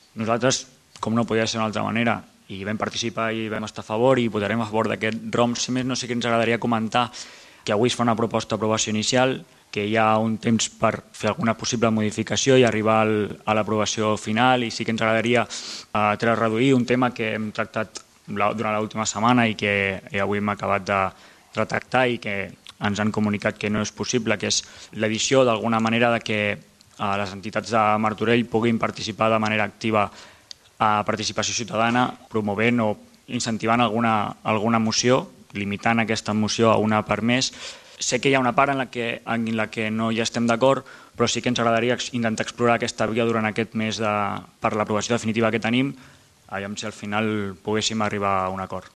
Nosaltres, com no podia ser d'una altra manera, i vam participar i vam estar a favor i votarem a favor d'aquest ROM. Si més no sé que ens agradaria comentar que avui es fa una proposta d'aprovació inicial, que hi ha un temps per fer alguna possible modificació i arribar a l'aprovació final, i sí que ens agradaria reduir un tema que hem tractat durant l'última setmana i que avui hem acabat de retractar i que ens han comunicat que no és possible, que és l'edició d'alguna manera de que les entitats de Martorell puguin participar de manera activa a participació ciutadana, promovent o incentivant alguna moció, limitant aquesta moció a una per mes. Sé que hi ha una part en la que no hi estem d'acord, però sí que ens agradaria intentar explorar aquesta via durant aquest mes per l'aprovació definitiva que tenim, aviam si al final poguéssim arribar a un acord.